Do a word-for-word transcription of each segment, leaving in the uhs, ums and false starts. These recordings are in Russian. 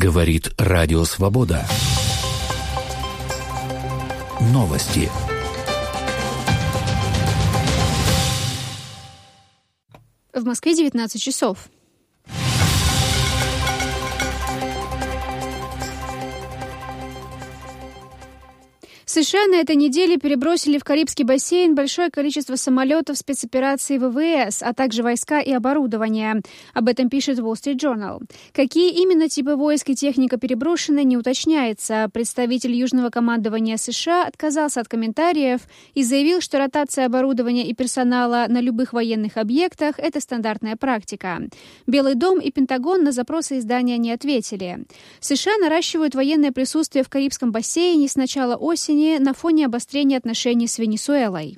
Говорит Радио Свобода. Новости. В Москве девятнадцать часов. США на этой неделе перебросили в Карибский бассейн большое количество самолетов спецоперации ВВС, а также войска и оборудование. Об этом пишет Wall Street Journal. Какие именно типы войск и техника переброшены, не уточняется. Представитель Южного командования США отказался от комментариев и заявил, что ротация оборудования и персонала на любых военных объектах – это стандартная практика. Белый дом и Пентагон на запросы издания не ответили. США наращивают военное присутствие в Карибском бассейне с начала осени на фоне обострения отношений с Венесуэлой.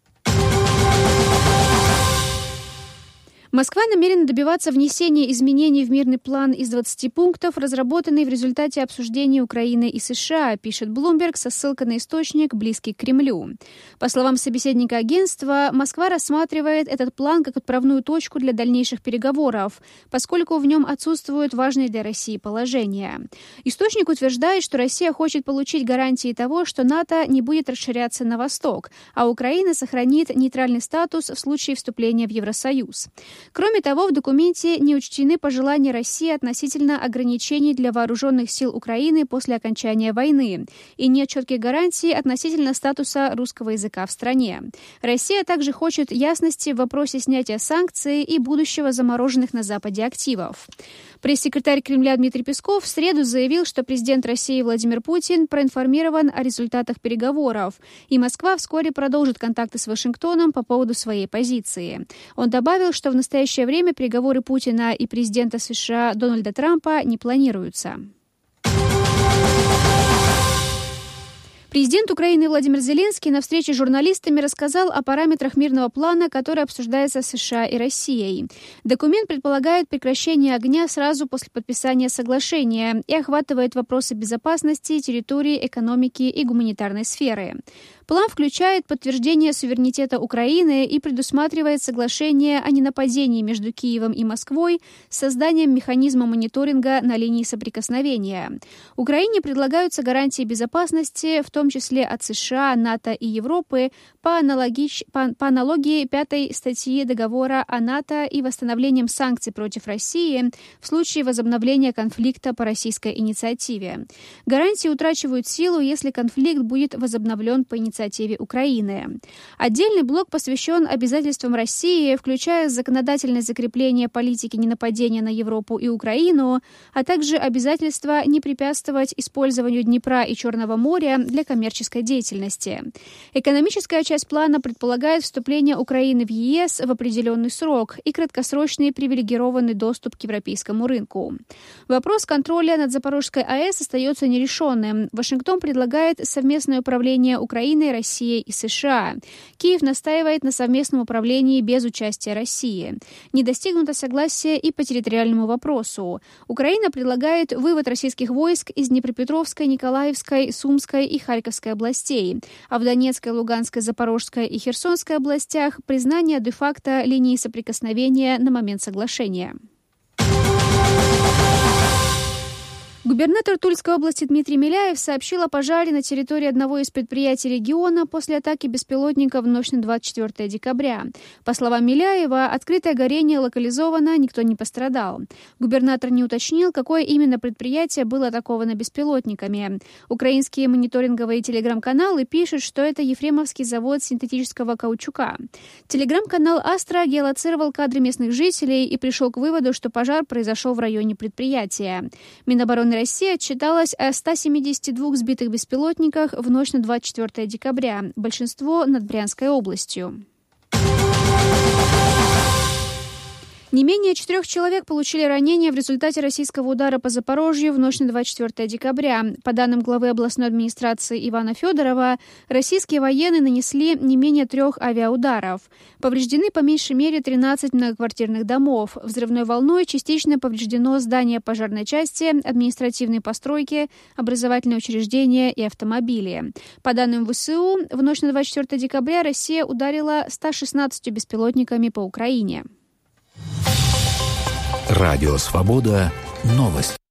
Москва намерена добиваться внесения изменений в мирный план из двадцати пунктов, разработанный в результате обсуждений Украины и США, пишет Bloomberg со ссылкой на источник, близкий к Кремлю. По словам собеседника агентства, Москва рассматривает этот план как отправную точку для дальнейших переговоров, поскольку в нем отсутствуют важные для России положения. Источник утверждает, что Россия хочет получить гарантии того, что НАТО не будет расширяться на восток, а Украина сохранит нейтральный статус в случае вступления в Евросоюз. Кроме того, в документе не учтены пожелания России относительно ограничений для вооруженных сил Украины после окончания войны и нет четких гарантий относительно статуса русского языка в стране. Россия также хочет ясности в вопросе снятия санкций и будущего замороженных на Западе активов. Пресс-секретарь Кремля Дмитрий Песков в среду заявил, что президент России Владимир Путин проинформирован о результатах переговоров, и Москва вскоре продолжит контакты с Вашингтоном по поводу своей позиции. Он добавил, что в настоящее время переговоры Путина и президента США Дональда Трампа не планируются. Президент Украины Владимир Зеленский на встрече с журналистами рассказал о параметрах мирного плана, который обсуждается с США и Россией. Документ предполагает прекращение огня сразу после подписания соглашения и охватывает вопросы безопасности, территории, экономики и гуманитарной сферы. План включает подтверждение суверенитета Украины и предусматривает соглашение о ненападении между Киевом и Москвой с созданием механизма мониторинга на линии соприкосновения. Украине предлагаются гарантии безопасности, в том числе от США, НАТО и Европы, по, аналогич... по, по аналогии пятой статьи договора о НАТО и восстановлением санкций против России в случае возобновления конфликта по российской инициативе. Гарантии утрачивают силу, если конфликт будет возобновлен по инициативе инициативе Украины. Отдельный блок посвящен обязательствам России, включая законодательное закрепление политики ненападения на Европу и Украину, а также обязательства не препятствовать использованию Днепра и Черного моря для коммерческой деятельности. Экономическая часть плана предполагает вступление Украины в ЕС в определенный срок и краткосрочный привилегированный доступ к европейскому рынку. Вопрос контроля над Запорожской АЭС остается нерешенным. Вашингтон предлагает совместное управление Украиной, Россией и США. Киев настаивает на совместном управлении без участия России. Не достигнуто согласия и по территориальному вопросу. Украина предлагает вывод российских войск из Днепропетровской, Николаевской, Сумской и Харьковской областей, а в Донецкой, Луганской, Запорожской и Херсонской областях признание де-факто линии соприкосновения на момент соглашения. Губернатор Тульской области Дмитрий Миляев сообщил о пожаре на территории одного из предприятий региона после атаки беспилотника в ночь на двадцать четвёртое декабря. По словам Миляева, открытое горение локализовано, никто не пострадал. Губернатор не уточнил, какое именно предприятие было атаковано беспилотниками. Украинские мониторинговые телеграм-каналы пишут, что это Ефремовский завод синтетического каучука. Телеграм-канал «Астра» геолоцировал кадры местных жителей и пришел к выводу, что пожар произошел в районе предприятия. Минобороны Россия отчиталась о ста семидесяти двух сбитых беспилотниках в ночь на двадцать четвёртое декабря, большинство над Брянской областью. Не менее четырех человек получили ранения в результате российского удара по Запорожью в ночь на двадцать четвёртое декабря. По данным главы областной администрации Ивана Федорова, российские военные нанесли не менее трех авиаударов. Повреждены по меньшей мере тринадцать многоквартирных домов. Взрывной волной частично повреждено здание пожарной части, административные постройки, образовательные учреждения и автомобили. По данным ВСУ, в ночь на двадцать четвёртое декабря Россия ударила ста шестнадцатью беспилотниками по Украине. Радио Свобода. Новости.